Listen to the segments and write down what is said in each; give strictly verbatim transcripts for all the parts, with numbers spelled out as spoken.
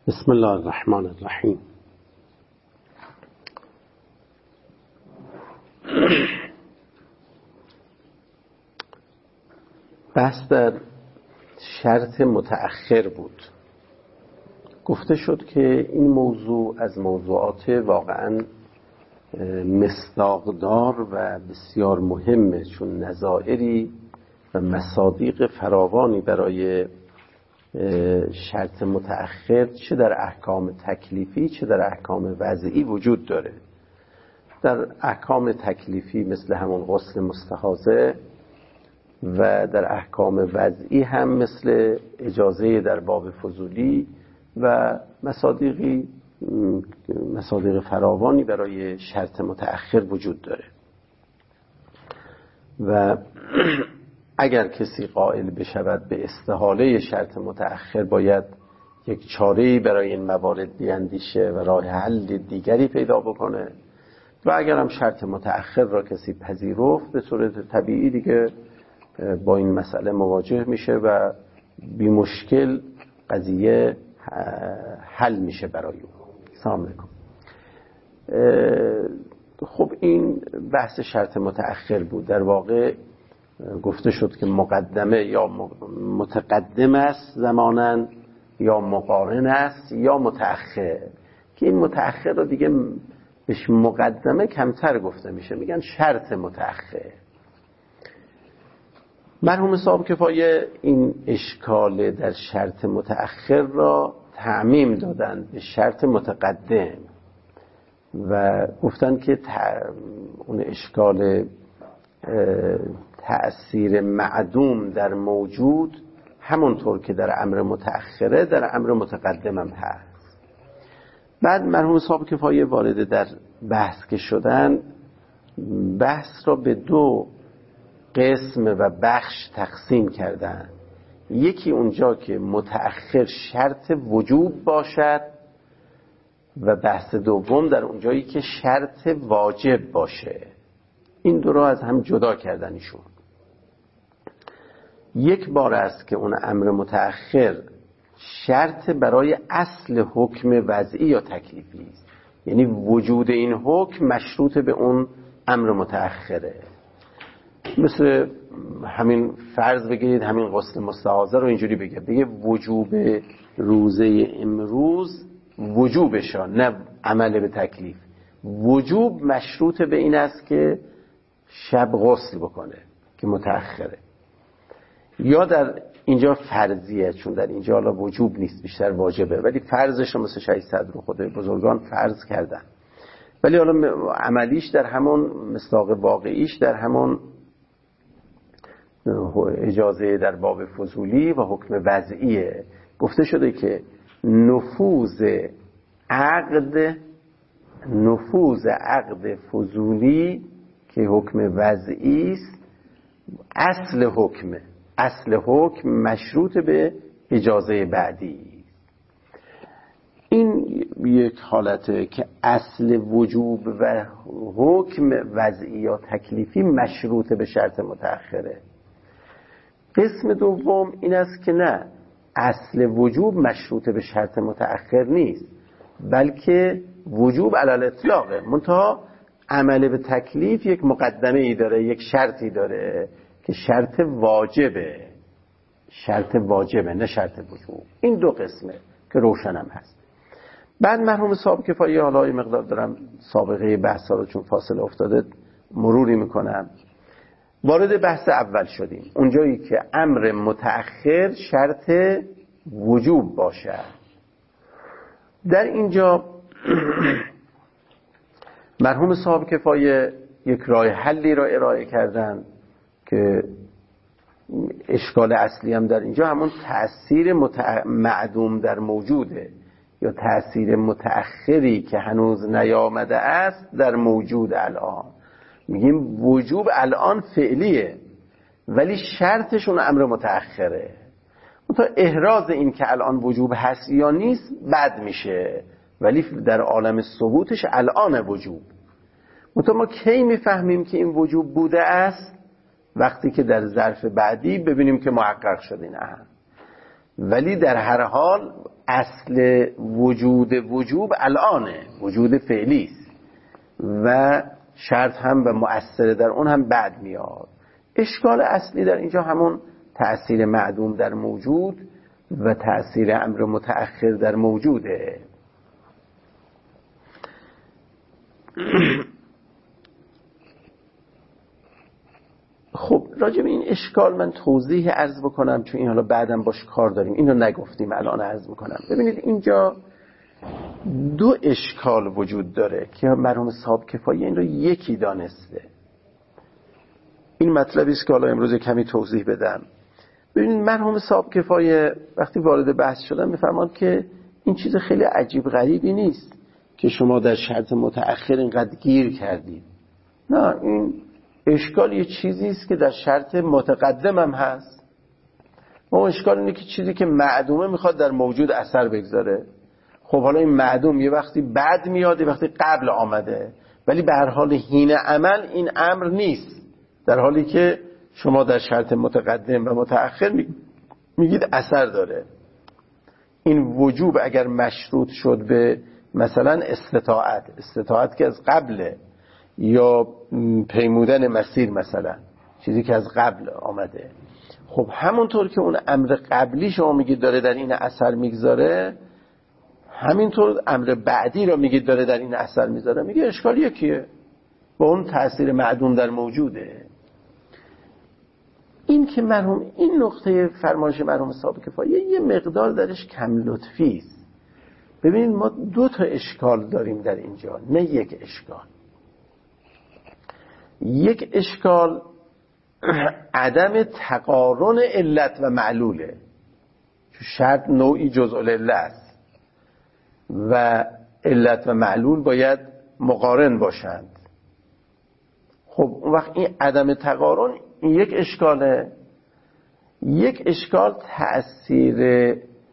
بسم الله الرحمن الرحیم. بحث در شرط متأخر بود. گفته شد که این موضوع از موضوعات واقعا مصداقدار و بسیار مهمه، چون نظائری و مصادیق فراوانی برای شرط متأخر چه در احکام تکلیفی چه در احکام وضعی وجود داره. در احکام تکلیفی مثل همون غسل مستحاضه و در احکام وضعی هم مثل اجازه در باب فضولی و مصادیقی مصادیق فراوانی برای شرط متأخر وجود داره. و اگر کسی قائل بشود به استحاله شرط متأخر، باید یک چاره‌ای برای این موارد بیندیشه و راه حل دیگری پیدا بکنه. و اگر هم شرط متأخر را کسی پذیرفت، به صورت طبیعی دیگه با این مسئله مواجه میشه و بی مشکل قضیه حل میشه برای او. سلام علیکم. خب این بحث شرط متأخر بود. در واقع گفته شد که مقدمه یا متقدم است زماناً، یا مقارن است یا متأخر، که این متأخر رو دیگه بهش مقدمه کمتر گفته میشه، میگن شرط متأخر. مرحوم صاحب کفایه این اشکال در شرط متأخر را تعمیم دادن به شرط متقدم و گفتن که اون اشکال تأثیر معدوم در موجود همونطور که در امر متأخره در امر متقدم هم هست. بعد مرحوم صاحب کفایه وارد در بحث که شدن، بحث را به دو قسم و بخش تقسیم کردن. یکی اونجا که متأخر شرط وجوب باشد و بحث دوم در اونجایی که شرط واجب باشه. این دو را از هم جدا کردنشون. یک بار است که اون امر متأخر شرط برای اصل حکم وضعی یا تکلیفی است، یعنی وجود این حکم مشروط به اون امر متأخره. مثل همین فرض بگیرید همین غسل مستحاضه رو اینجوری بگه بگه وجوب روزه امروز وجوبشه، نه عمل به تکلیف. وجوب مشروط به این است که شب غسل بکنه که متأخره. یا در اینجا فرضیه، چون در اینجا حالا وجوب نیست، بیشتر واجبه، ولی فرضش رو مثل شهید صدر خود بزرگان فرض کردن، ولی حالا عملیش در همون مصداق واقعیش در همون اجازه در باب فضولی و حکم وضعیه. گفته شده که نفوذ عقد نفوذ عقد فضولی که حکم وضعی است اصل حکمه. اصل حکم مشروط به اجازه بعدی. این یک حالته که اصل وجوب و حکم وضعی یا تکلیفی مشروط به شرط متأخره. قسم دوم این است که نه، اصل وجوب مشروط به شرط متأخر نیست، بلکه وجوب علی الاطلاقه، منتها عمل به تکلیف یک مقدمه ای داره، یک شرطی داره که شرط واجبه. شرط واجبه نه شرط وجوب. این دو قسمه که روشنم هست. بعد مرحوم صاحب کفایه، حالا این مقدار دارم سابقه بحثا رو چون فاصله افتاده مروری میکنم، وارد بحث اول شدیم، اونجایی که امر متأخر شرط وجوب باشه. در اینجا مرحوم صاحب کفایه یک راه حلی را ارائه کردن که اشکال اصلی هم در اینجا همون تأثیر متع... معدوم در موجوده، یا تأثیر متأخری که هنوز نیامده است در موجود الان. میگیم وجوب الان فعلیه ولی شرطشون امر متأخره. منتها احراز این که الان وجوب هست یا نیست بد میشه، ولی در عالم ثبوتش الان وجوب. منتها ما کی میفهمیم که این وجوب بوده است؟ وقتی که در ظرف بعدی ببینیم که محقق شد این اهم. ولی در هر حال اصل وجود وجوب الانه، وجود فعلی است و شرط هم و مؤثر در اون هم بعد میاد. اشکال اصلی در اینجا همون تأثیر معدوم در موجود و تأثیر امر متأخر در موجوده. خب راجع به این اشکال من توضیح عرض بکنم، چون این حالا بعدم باش کار داریم، اینو نگفتیم الان عرض میکنم. ببینید اینجا دو اشکال وجود داره که مرحوم صاحب کفایی این رو یکی دانسته. این مطلبی است که حالا امروز کمی توضیح بدم. ببینید مرحوم صاحب کفایی وقتی وارد بحث شدن میفرماد که این چیز خیلی عجیب غریبی نیست که شما در شرط متأخر اینقدر گیر کردید. نه، این اشکال یه چیزی است که در شرط متقدم هم هست. اون اشکال اینه که چیزی که معدومه میخواد در موجود اثر بگذاره. خب حالا این معدوم یه وقتی بعد میاد، یه وقتی قبل آمده، ولی به هر حال حین عمل این امر نیست، در حالی که شما در شرط متقدم و متأخر میگید اثر داره. این وجوب اگر مشروط شد به مثلا استطاعت، استطاعت که از قبله، یا پیمودن مسیر مثلا، چیزی که از قبل آمده، خب همونطور که اون امر قبلی شما میگید داره در این اثر میگذاره، همینطور امر بعدی رو میگید داره در این اثر میذاره. میگه اشکال یکیه، با اون تأثیر معدوم در موجوده. این که مرحوم این نقطه فرمایش مرحوم صاحب کفایی یه مقدار درش کم لطفی است. ببینید ما دو تا اشکال داریم در اینجا، نه یک اشکال. یک اشکال عدم تقارن علت و معلوله، چون شرط نوعی جزء العله است و علت و معلول باید مقارن باشند. خب اون وقت این عدم تقارن این یک اشکاله. یک اشکال تأثیر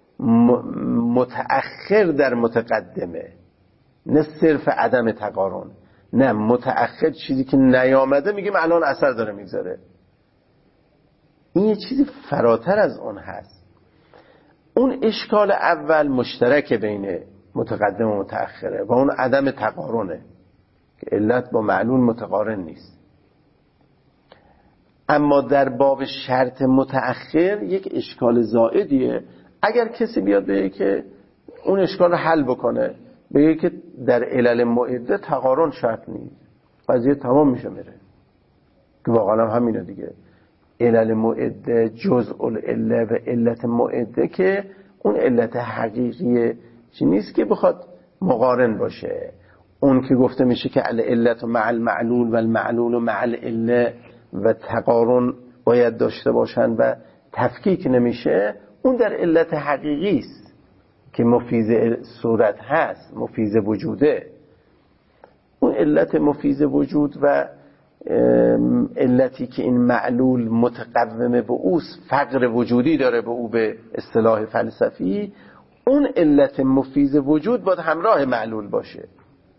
متأخر در متقدمه، نه صرف عدم تقارن. نه، متأخر چیزی که نیامده میگیم الان اثر داره میگذاره. این یه چیزی فراتر از اون هست. اون اشکال اول مشترک بین متقدم و متأخره و اون عدم تقارنه که علت با معلول متقارن نیست. اما در باب شرط متأخر یک اشکال زائدیه. اگر کسی بیاد بگه که اون اشکال رو حل بکنه، بگه که در علل معده تقارن شرط نیست، قضیه تمام میشه میره، که واقعا هم همینه دیگه. علل معده جزء العله و علت معده که اون علت حقیقی چی نیست که بخواد مقارن باشه. اون که گفته میشه که العلت مع المعلول و المعلول مع العله و تقارن باید داشته باشن و تفکیک نمیشه، اون در علت حقیقی است که مفیز صورت هست، مفیز وجوده. اون علت مفیز وجود و علتی که این معلول متقومه به اوست، فقر وجودی داره به او به اصطلاح فلسفی، اون علت مفیز وجود باید همراه معلول باشه.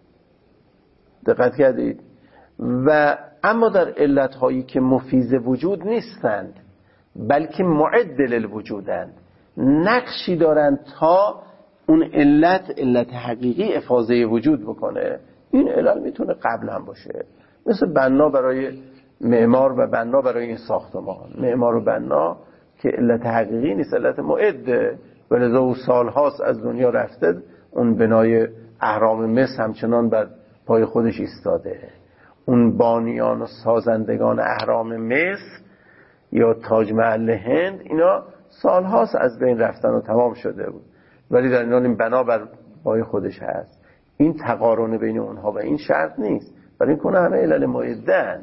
دقت کردید؟ و اما در علتهایی که مفیز وجود نیستند بلکه معد للوجودند، نقشی دارند تا اون علت علت حقیقی افاضه وجود بکنه، این علت میتونه قبل هم باشه. مثل بنا برای معمار و بنا برای این ساختمان. معمار و بنا که علت حقیقی نیست، علت معده، ولذا او سالهاست از دنیا رفته، اون بنای اهرام مصر همچنان بر پای خودش ایستاده. اون بانیان و سازندگان اهرام مصر یا تاج محل هند، اینا سالهاست از بین رفتن و تمام شده بود، ولی در این بنا بر پای خودش هست. این تقارن بین اونها و این شرط نیست، ولی این کنه همه علل معدن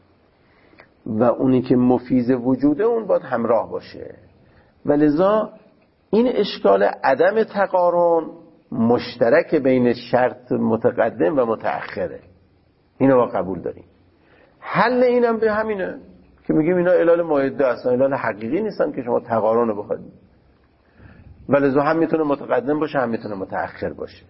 و اونی که مفیز وجوده اون باید همراه باشه. ولذا این اشکال عدم تقارن مشترک بین شرط متقدم و متأخره، اینو ما قبول داریم. حل اینم به همینه که میگیم اینا علل معده هستن، علل حقیقی نیستن که شما تقارن رو بخواید. ولذا هم میتونه متقدم باشه هم میتونه متأخر باشه.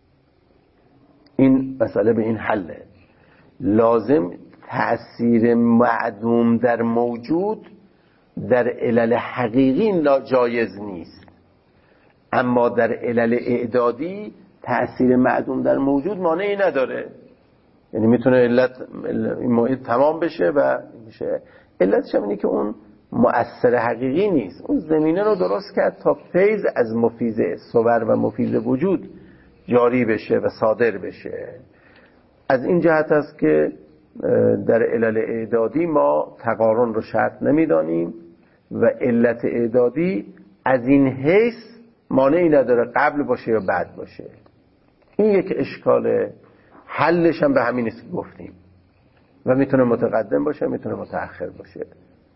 این مسئله به این حله. لازم تأثیر معدوم در موجود در علل حقیقی جایز نیست، اما در علل اعدادی تأثیر معدوم در موجود مانعی نداره، یعنی میتونه علت این موعد تمام بشه و میشه. علتش هم اینه که اون مؤثر حقیقی نیست، اون زمینه رو درست کرد تا فیض از مفیض صور و مفیض وجود جاری بشه و صادر بشه. از این جهت است که در علل اعدادی ما تقارن رو شرط نمیدانیم و علت اعدادی از این حیث مانعی نداره قبل باشه یا بعد باشه. این یک اشکاله، حلش هم به همین است که گفتیم و میتونه متقدم باشه میتونه متأخر باشه.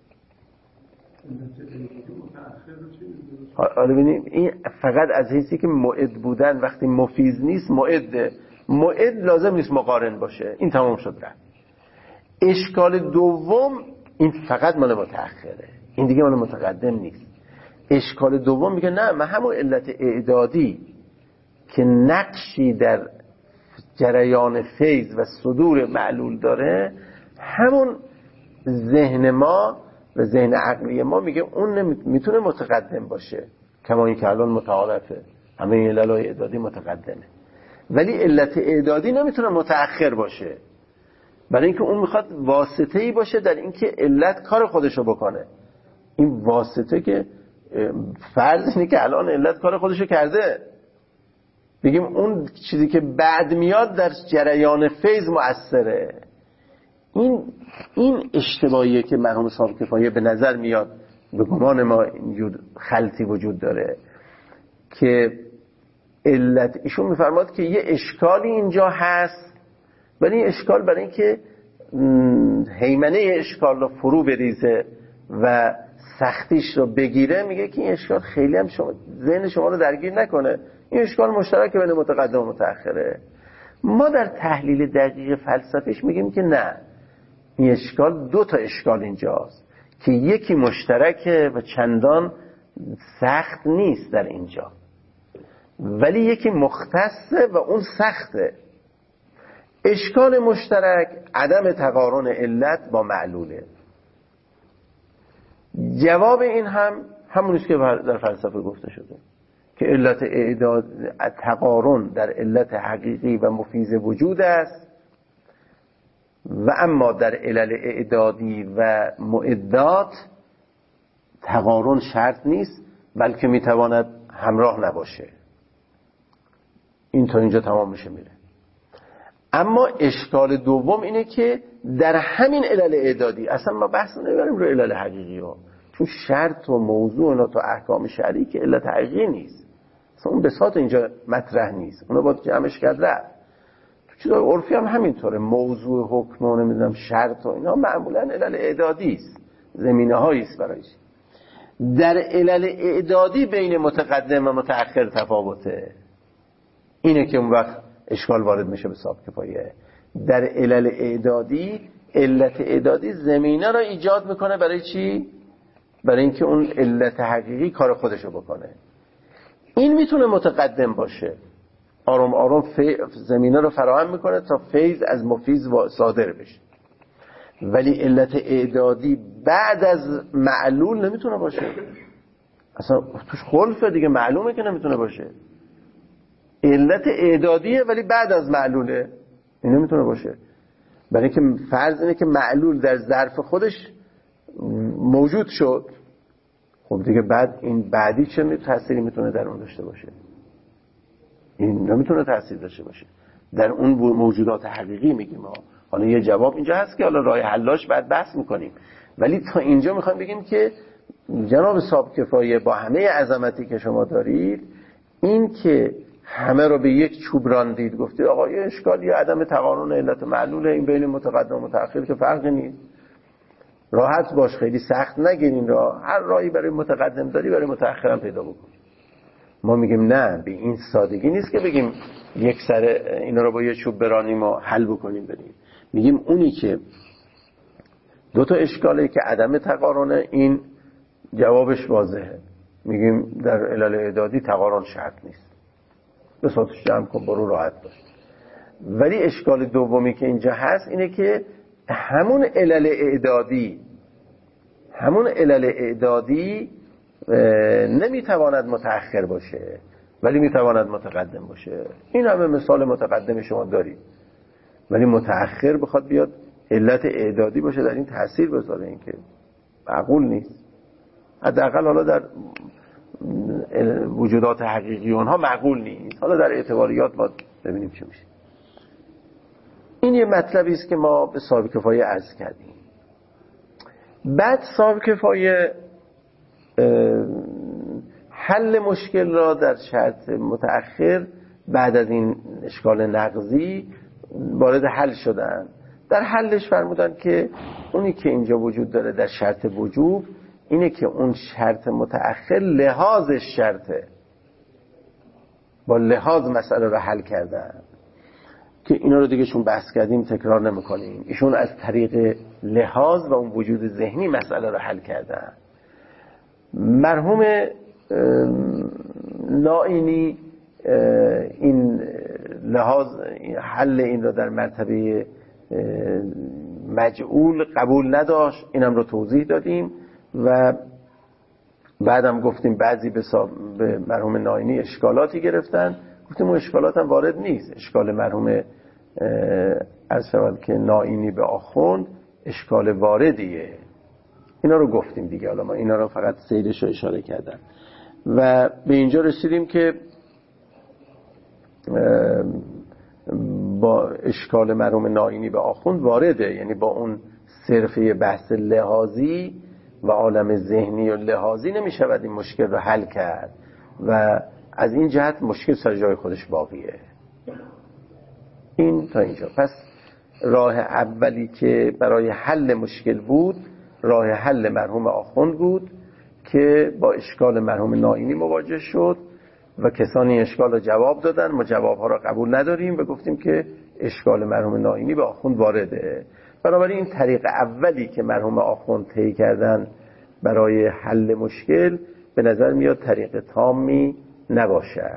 حالا ببینیم این فقط از حیثی که موعد بودن وقتی مفیض نیست موعد موعد لازم نیست مقارن باشه، این تمام شد رفت. اشکال دوم این فقط مال متأخره، این دیگه مال متقدم نیست. اشکال دوم میگه نه، من همون علت اعدادی که نقشی در جریان فیض و صدور معلول داره، همون ذهن ما و ذهن عقلی ما میگه اون میتونه متقدم باشه، کما این که الان متعارفه همه این علل اعدادی متقدمه، ولی علت اعدادی نمیتونه متأخر باشه، برای اینکه اون میخواد واسطه‌ای باشه در اینکه علت کار خودشو بکنه. این واسطه که فرض اینه که الان علت کار خودشو کرده، بگیم اون چیزی که بعد میاد در جریان فیض مؤثره. این این اشتباهیه که مرحوم صاحب کفایه به نظر میاد، به گمان ما اینجور خلطی وجود داره که علت ایشون میفرماد که یه اشکالی اینجا هست، ولی این اشکال برای اینکه هیمنه اشکال رو فرو بریزه و سختیش رو بگیره، میگه که این اشکال خیلی هم شما ذهن شما رو درگیر نکنه، این اشکال مشترک بین متقدم و متأخره. ما در تحلیل دقیق فلسفیش میگیم که نه، این اشکال دو تا اشکال اینجاست که یکی مشترکه و چندان سخت نیست در اینجا، ولی یکی مختصه و اون سخته. اشکال مشترک عدم تقارن علت با معلوله. جواب این هم همونیست که در فلسفه گفته شده که علت اعداد تقارن در علت حقیقی و مفیض وجود است و اما در علل اعدادی و معدات تقارن شرط نیست، بلکه میتواند همراه نباشه. این تا اینجا تمام میشه میره. اما اشکال دوم اینه که در همین علل اعدادی اصلا ما بحث نمیبریم رو علل حقیقی ها، چون شرط و موضوع اینا تو احکام شرعی که علت حقیقی نیست، اصلا اون بساط اینجا مطرح نیست، اونا باید جمعش کرد رفت. تو چیزای عرفی هم همینطوره، موضوع حکم و نمیدونم شرط و اینا معمولا علل اعدادی است، زمینه هایی است برایش. در علل اعدادی بین متقدم و متأخر تفاوته، اینه که اون وقت اشکال وارد میشه به صاحب کفایه. در علل اعدادی علت اعدادی زمینه را ایجاد میکنه برای چی؟ برای اینکه اون علت حقیقی کار خودشو بکنه. این میتونه متقدم باشه، آرام آرام زمینه رو فراهم میکنه تا فیض از مفیض صادر بشه، ولی علت اعدادی بعد از معلول نمیتونه باشه، اصلا توش خلفه دیگه، معلومه که نمیتونه باشه. علت اعدادیه ولی بعد از معلوله، این نمیتونه باشه، برای اینکه فرض اینه که معلول در ظرف خودش موجود شد، خب دیگه بعد این بعدی چه تأثیری میتونه در اون داشته باشه؟ این نمیتونه تأثیر داشته باشه در اون موجودات حقیقی. میگیم ها، حالا یه جواب اینجا هست که حالا راه حلاش بعد بحث میکنیم، ولی تا اینجا میخوایم بگیم که جناب صاحب کفایه با همه عظمتی که شما دارید، این که همه رو به یک چوب راندید، گفتید آقا یه اشکال یا عدم تقارن علت معلوله، این بین متقدم و متأخر که فرقی نیست، راحت باش، خیلی سخت نگیرین راه، هر راهی برای متقدم داری برای متأخر هم پیدا بکن. ما میگیم نه، به این سادگی نیست که بگیم یک سر اینا رو با یه چوب برانیم و حل بکنیم بریم. میگیم اونی که دو تا اشکاله که عدم تقارنه، این جوابش واضحه، میگیم در علل اعدادی تقارن شرط نیست، به صورتش جمع کن برو راحت باش. ولی اشکال دومی که اینجا هست اینه که همون علل اعدادی همون علل اعدادی نمیتواند متأخر باشه ولی میتواند متقدم باشه. این همه مثال متقدم شما دارید، ولی متأخر بخواد بیاد علت اعدادی باشه در این تأثیر بذاره، این که معقول نیست. حداقل حالا در وجودات حقیقی اونها معقول نیست، حالا در اعتباریات باید ببینیم چه میشه. این یه مطلبی است که ما به صاحب کفایه عرض کردیم. بعد صاحب کفایه حل مشکل را در شرط متأخر بعد از این اشکال نقضی وارد حل شدن. در حلش فرمودن که اونی که اینجا وجود داره در شرط وجوب اینه که اون شرط متأخر لحاظش شرطه، با لحاظ مسئله رو حل کردن که اینا رو دیگه چون بحث کردیم تکرار نمی‌کنیم. ایشون از طریق لحاظ و اون وجود ذهنی مسئله رو حل کردن. مرحوم نائینی این لحاظ حل این رو در مرتبه مجعول قبول نداشت، اینم رو توضیح دادیم و بعدم گفتیم بعضی به, به مرحوم نائینی اشکالاتی گرفتن، گفتیم اون اشکالات هم وارد نیست. اشکال مرحوم عرض شود که نائینی به آخوند اشکال واردیه، اینا رو گفتیم دیگه. حالا ما اینا رو فقط سیرش رو اشاره کردم و به اینجا رسیدیم که با اشکال مرحوم نائینی به آخوند وارده، یعنی با اون صرفه بحث لحاظی و عالم ذهنی و لحاظی نمیشود این مشکل رو حل کرد و از این جهت مشکل سر جای خودش باقیه. این تا اینجا. پس راه اولی که برای حل مشکل بود راه حل مرحوم آخوند بود که با اشکال مرحوم نائینی مواجه شد و کسانی اشکال رو جواب دادن، ما جوابها رو قبول نداریم و گفتیم که اشکال مرحوم نائینی به آخوند وارده. بنابراین این طریق اولی که مرحوم آخوند طی کردن برای حل مشکل به نظر میاد طریق تامی نباشه.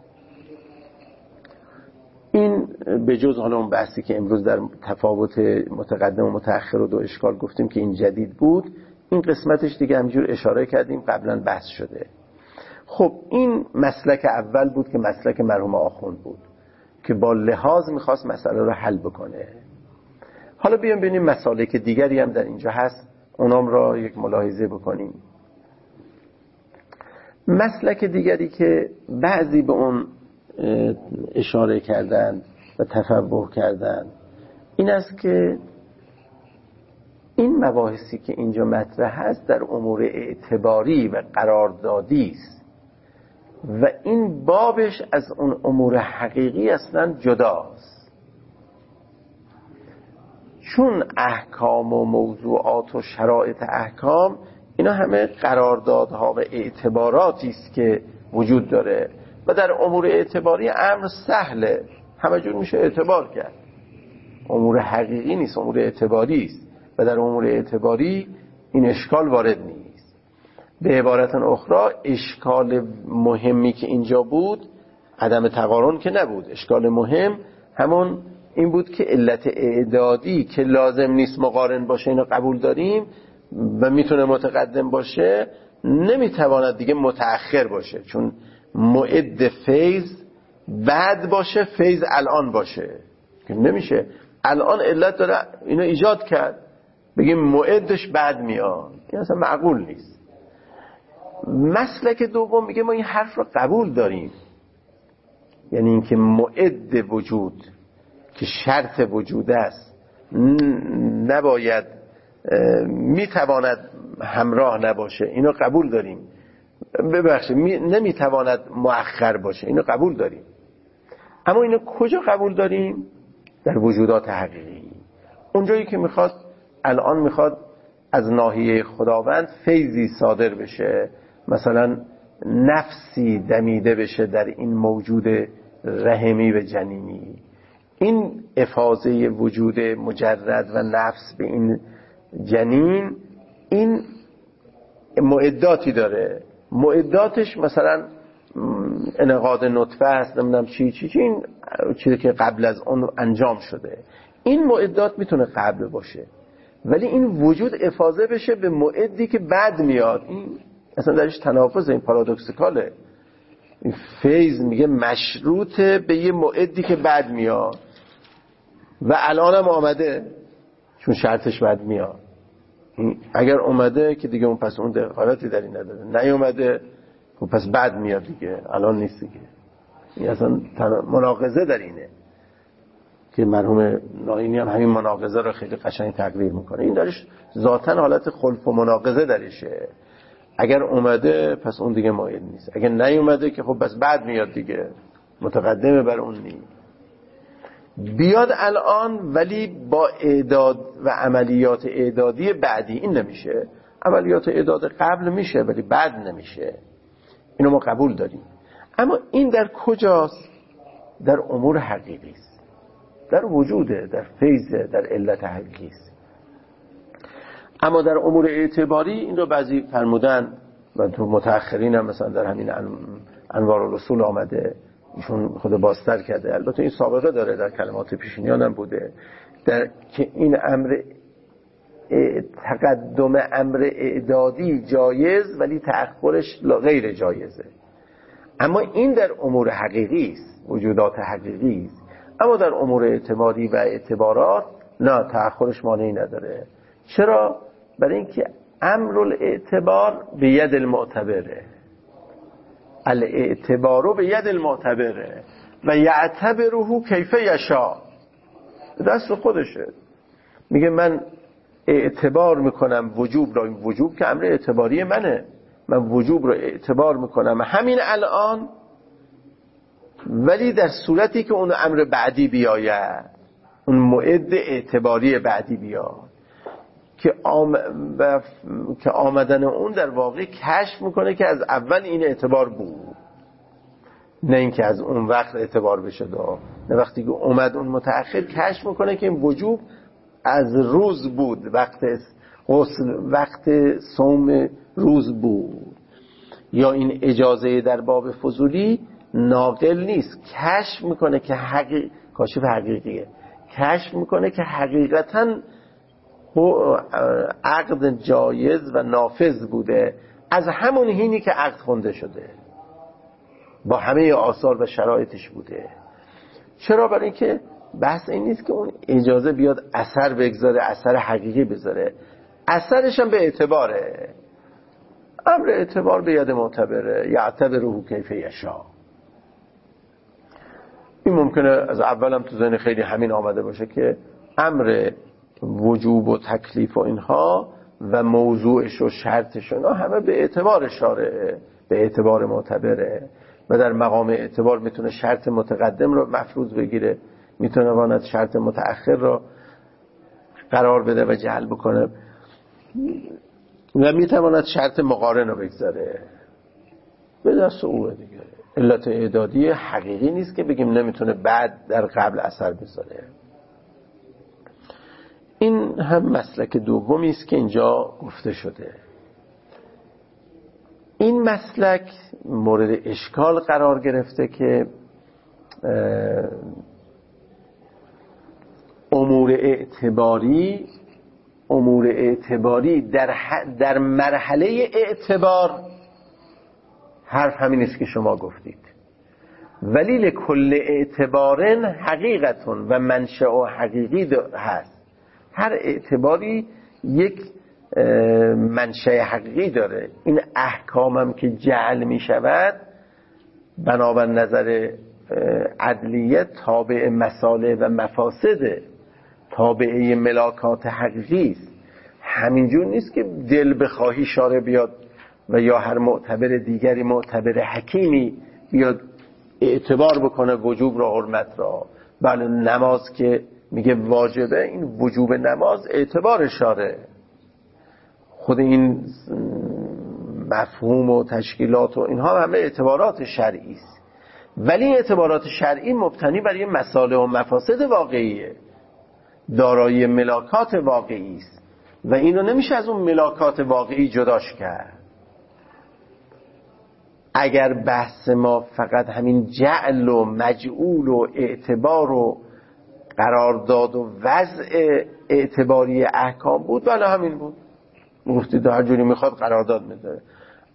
این به جز حالا اون بحثی که امروز در تفاوت متقدم و متأخر و دو اشکال گفتیم که این جدید بود، این قسمتش دیگه همجور اشاره کردیم قبلا بحث شده. خب این مسلک اول بود که مسلک مرحوم آخوند بود که با لحاظ میخواست مسئله رو حل بکنه. حالا بیام ببینیم مسالک دیگری هم در اینجا هست، اونام را یک ملاحظه بکنیم. مسلک دیگری که بعضی به اون اشاره کردن و تفوه کردن این است که این مباحثی که اینجا مطرح هست در امور اعتباری و قراردادی است و این بابش از اون امور حقیقی اصلا جداست، چون احکام و موضوعات و شرایط احکام اینا همه قراردادها و اعتباراتی است که وجود داره و در امور اعتباری امر سهله، همه جور میشه اعتبار کرد. امور حقیقی نیست، امور اعتباری است و در امور اعتباری این اشکال وارد نیست. به عبارت اخرى اشکال مهمی که اینجا بود عدم تقارن که نبود، اشکال مهم همون این بود که علت اعدادی که لازم نیست مقارن باشه اینو قبول داریم و میتونه متقدم باشه، نمیتواند دیگه متأخر باشه، چون معد فیض بعد باشه فیض الان باشه که نمیشه. الان علت داره اینو ایجاد کرد بگیم معدش بعد میاد، این اصلا معقول نیست. مسلک دوم میگه ما این حرف رو قبول داریم، یعنی اینکه معد وجود که شرط وجود است نباید میتواند همراه نباشه، اینو قبول داریم. ببخشید نمیتواند مؤخر باشه، اینو قبول داریم. اما اینو کجا قبول داریم؟ در وجودات حقیقی. اونجایی که میخواد الان میخواد از ناحیه خداوند فیضی صادر بشه، مثلا نفسی دمیده بشه در این موجود رحمی و جنینی، این افاضه وجود مجرد و نفس به این جنین این معداتی داره. معداتش مثلا انعقاد نطفه هست، نمیدونم چی چی چی این چیزی که قبل از اون انجام شده. این معدات میتونه قبل باشه، ولی این وجود افاضه بشه به معدی که بعد میاد، این اصلا درش تناقض، این پارادوکسیکاله. این فیض میگه مشروطه به یه موعدی که بعد میاد و الان هم آمده، چون شرطش بعد میاد. اگر اومده که دیگه اون پس اون دخالتی در این نداره، نیومده خب پس بعد میاد دیگه، الان نیست دیگه. این اصلا مناقضه در اینه که مرحوم ناینی هم همین مناقضه رو خیلی قشنگ تقریر میکنه. این دارش ذاتاً حالت خلف و مناقضه درشه. اگر اومده پس اون دیگه موعد نیست، اگر نیومده که خب بس بعد میاد دیگه، متقدمه بر اون نیست. بیاد الان ولی با اعداد و عملیات اعدادی بعدی این نمیشه. عملیات اعداد قبل میشه ولی بعد نمیشه، اینو ما قبول داریم. اما این در کجاست؟ در امور حقیقی است، در وجوده، در فیضه، در علت حقیقی است. اما در امور اعتباری این رو بعضی فرمودن و تو متأخرین هم مثلا در همین انوار الرسول آمده، ایشون خود بازتر کرده، البته این سابقه داره در کلمات پیشینیان هم بوده، در که این امر تقدم امر اعدادی جایز ولی تأخرش غیر جایزه. اما این در امور حقیقی است، وجودات حقیقی است. اما در امور اعتباری و اعتبارات نه، تأخرش مانعی نداره. چرا؟ برای اینکه امر الاعتبار به ید المعتبره، الاعتبارو به ید المعتبره و یعتبره کیف یشا، دست خودشه. میگه من اعتبار میکنم وجوب را، وجوب که امر اعتباری منه، من وجوب رو اعتبار میکنم همین الان، ولی در صورتی که اون امر بعدی بیاید، اون موعد اعتباری بعدی بیاد که آم... ب... که آمدن اون در واقع کشف میکنه که از اول این اعتبار بود، نه اینکه از اون وقت اعتبار بشه دا. نه وقتی که اومد اون متأخر کشف میکنه که این وجوب از روز بود، وقت غسل، وقت صوم روز بود. یا این اجازه در باب فضولی ناقل نیست، کشف میکنه که حقیق... کاشف حقیقیه، کشف میکنه که حقیقتاً عقد جایز و نافذ بوده از همون حینی که عقد خونده شده، با همه آثار و شرایطش بوده. چرا؟ برای اینکه بحث این نیست که اون اجازه بیاد اثر بگذاره، اثر حقیقی بذاره، اثرش هم به اعتباره. امر اعتبار به ید معتبره، یعتبره کیف یشا. این ممکنه از اولم تو ذهن خیلی همین آمده باشه که امر وجوب و تکلیف و اینها و موضوعش و شرطش اینا همه به اعتبار شارعه، به اعتبار معتبره و در مقام اعتبار میتونه شرط متقدم رو مفروض بگیره، میتونه واند شرط متأخر رو قرار بده و جلب کنه و میتواند شرط مقارن رو بگذاره. به دست اوه دیگه. علت اعدادی حقیقی نیست که بگیم نمیتونه بعد در قبل اثر بذاره. این هم مسلک دومی است که اینجا گفته شده. این مسلک مورد اشکال قرار گرفته که امور اعتباری امور اعتباری در, در مرحله اعتبار حرف همین است که شما گفتید، ولی لکل اعتبارن حقیقتون و منشأ و حقیقی هست. هر اعتباری یک منشأ حقیقی داره. این احکامم که جعل می شود بنابر نظر عدلیه تابع مصالح و مفاسده، تابعه ملاکات حقیقی است. همینجور نیست که دل بخواهی شارع بیاد و یا هر معتبر دیگری معتبر حکیمی بیاد اعتبار بکنه وجوب را حرمت را. بله نماز که میگه واجبه، این وجوب نماز اعتبار شارع، خود این مفهوم و تشکیلات و اینها همه اعتبارات شرعی است، ولی اعتبارات شرعی مبتنی بر یه مصالح و مفاسد واقعیه، دارای ملاکات واقعی است و اینو نمیشه از اون ملاکات واقعی جداش کرد. اگر بحث ما فقط همین جعل و مجعول و اعتبار و قرارداد و وضع اعتباری احکام بود، بله همین بود، گفتید هر جوری میخواد قرارداد میذاره.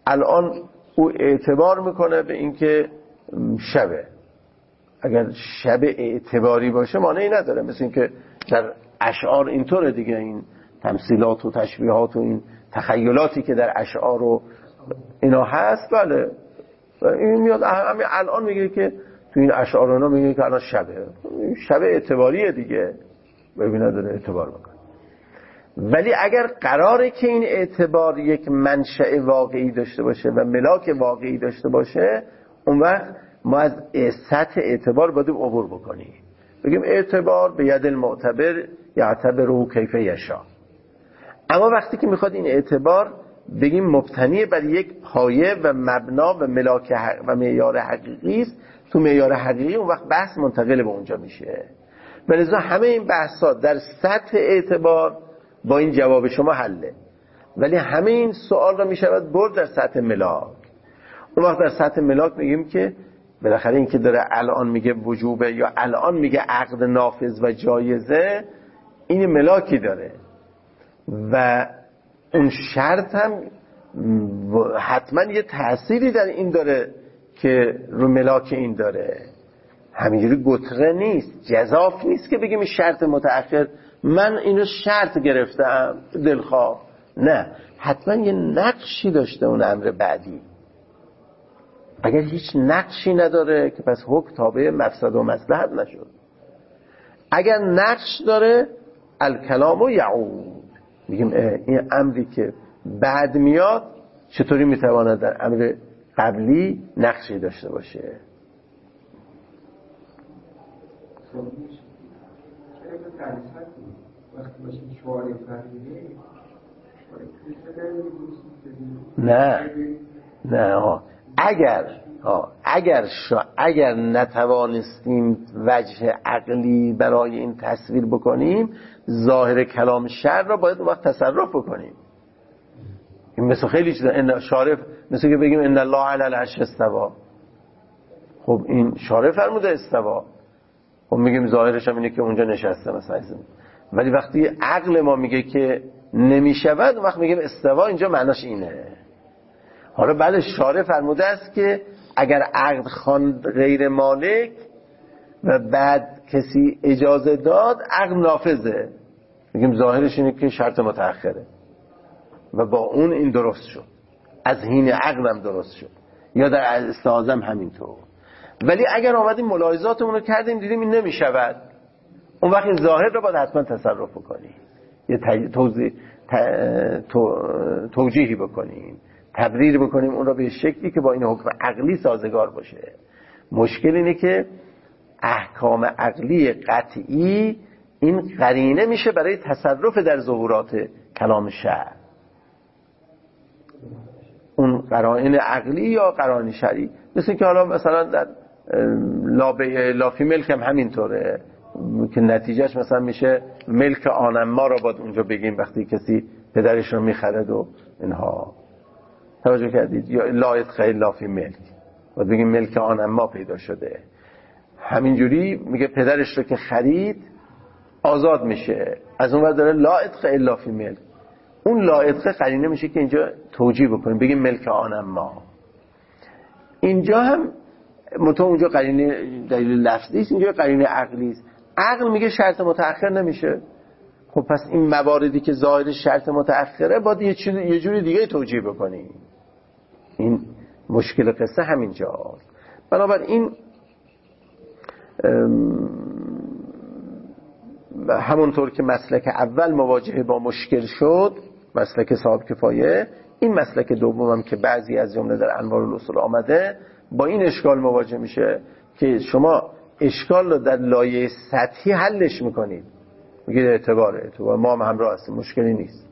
الان او اعتبار میکنه به اینکه شبه. اگر شب اعتباری باشه مانعی نداره، مثل اینکه در اشعار اینطوره دیگه، این تمثیلات و تشبیهات و این تخیلاتی که در اشعار و اینا هست. بله این میاد همین الان میگه که تو این اشعار اونا میگه که الان شبه، شب اعتباریه دیگه، ببینه داره اعتبار میکنه. ولی اگر قراره که این اعتبار یک منشأ واقعی داشته باشه و ملاک واقعی داشته باشه، اون وقت ما از سطح اعتبار باید عبور بکنیم، بگیم اعتبار به ید المعتبر یعتبره کیف یشاء. اما وقتی که میخواد این اعتبار بگیم مبتنی بر یک پایه و مبنا و ملاک و معیار حقیقی است، تو معیار حقیقی اون وقت بحث منتقل به اونجا میشه. بلذا همه این بحثا در سطح اعتبار با این جواب شما حله، ولی همه این سوال رو میشود برد در سطح ملاک. اون وقت در سطح ملاک میگیم که بالاخره این که داره الان میگه وجوبه یا الان میگه عقد نافذ و جایزه، این ملاکی داره و اون شرط هم حتما یه تأثیری در این داره که رو ملاک این داره. همینجوری گتره نیست، جزاف نیست که بگیم شرط متأخر من اینو شرط گرفتم دلخواه، نه، حتما یه نقشی داشته اون امر بعدی. اگر هیچ نقشی نداره که پس حکم تابع مفسد و مصلحت نشد. اگر نقش داره الکلام و یعود، میگیم این امری که بعد میاد چطوری میتواند در امر قبلی نقشی داشته باشه. نه نه ها. اگر ها. اگر شا اگر نتوانستیم وجه عقلی برای این تصویر بکنیم، ظاهر کلام شرع را باید اون وقت تصرف بکنیم. این مثل خیلی چیزا، ان شارع، مثل که بگیم ان الله علی العرش استوى. خب این شارع فرموده استوا، خب میگیم ظاهرش هم اینه که اونجا نشسته مثلا. ولی وقتی عقل ما میگه که نمیشود، وقت میگیم استوا، اینجا معناش اینه. حالا بله شارع فرموده است که اگر عقد خوان غیر مالک و بعد کسی اجازه داد، عقد نافذه، میگیم ظاهرش اینه که شرط متأخره و با اون این درست شد، از حین عقد هم درست شد، یا در استعاذم همینطور. ولی اگر آمدیم ملاحظاتمون رو کردیم دیدیم این نمیشود، اون وقت این ظاهر رو باید حتما تصرف بکنیم، یه توضیح توجیهی بکنیم، تبریر بکنیم اون رو به شکلی که با این حکم عقلی سازگار باشه. مشکل اینه که احکام عقلی قطعی این قرینه میشه برای تصرف در ظهورات کلام شرع. اون قرائن عقلی یا قرائن شرعی، مثل که حالا مثلا در لابه لافی ملک هم همینطوره که نتیجهش مثلا میشه ملک آنما را باید اونجا بگیم وقتی کسی پدرش رو میخرد و اینها. توجه کردید؟ یا لایت خیلی لافی ملک باید بگیم ملک آنما پیدا شده. همینجوری میگه پدرش رو که خرید آزاد میشه، از اون ور داره لایت خیلی لافی ملک، اون لایت قرینه میشه که اینجا توجیه بکنیم بگیم ملک آنما. اینجا هم متو اونجا قرینه دلیل لفظی است، اینجا قرینه عقلی است. عقل میگه شرط متأخر نمیشه، خب پس این مواردی که ظاهر شرط متأخره باید یه چیز یه جوری دیگه توجیه بکنیم. این مشکل قصه همینجاست. بنابراین همونطور که مسلک اول مواجهه با مشکل شد، مسلک صاحب کفایه، این مسلک دومم که بعضی از جمله در انوار الاصول آمده با این اشکال مواجه میشه که شما اشکال رو در لایه سطحی حلش میکنید، میگید اعتباره اعتبار ما هم همراه هستیم، مشکلی نیست.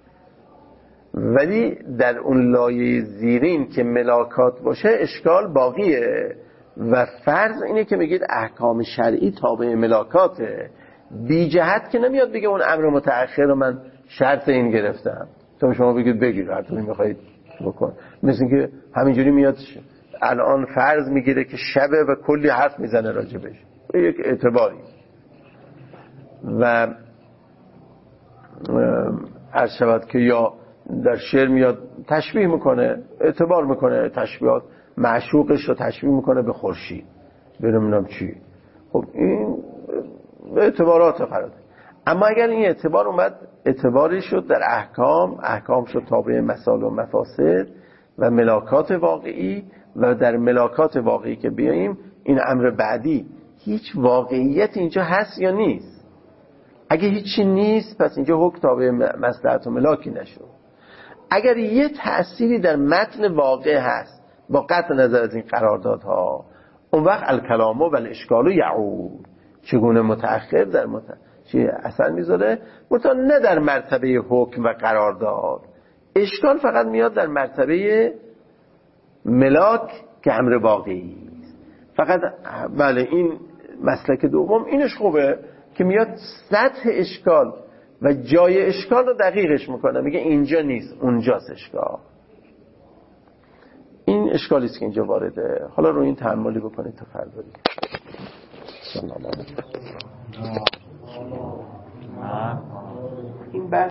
ولی در اون لایه زیرین که ملاکات باشه اشکال باقیه و فرض اینه که میگید احکام شرعی تابع ملاکاته، بی جهت که نمیاد بگه اون امر متأخر رو من شرط این گرفتم تو شما بگید بگیر هر طوری میخواید بکن. مثل که همینجوری میاد الان فرض میگیره که شبه و کلی حرف میزنه راجبش، یک اعتباری. و عرض شود که یا در شعر میاد تشبیه میکنه، اعتبار میکنه، تشبیهات معشوقش رو تشبیه میکنه به خورشید، بنمیدونم چی. خب این اعتبارات قرار. اما اگر این اعتبار اومد اعتباری شد در احکام، احکام شد تابع مسائل و مفاسد و ملاکات واقعی، و در ملاکات واقعی که بیاییم این امر بعدی، هیچ واقعیت اینجا هست یا نیست؟ اگه هیچی نیست پس اینجا حکم تابع مصلحت و ملاکی نشد. اگر یه تأثیری در متن واقع هست با قطع نظر از این قراردادها، اون وقت الکلام و الاشکال یعود، چگونه متأخر در متأخر چی اثر میذاره، منتها نه در مرتبه حکم و قرارداد. اشکال فقط میاد در مرتبه ملاک که امر واقعی است. فقط بله این مسلک دوم اینش خوبه که میاد سطح اشکال و جای اشکال رو دقیقش میکنه، میگه اینجا نیست اونجاست اشکال. این اشکالی است که اینجا وارده. حالا رو این تأملی بکنید تا فردا.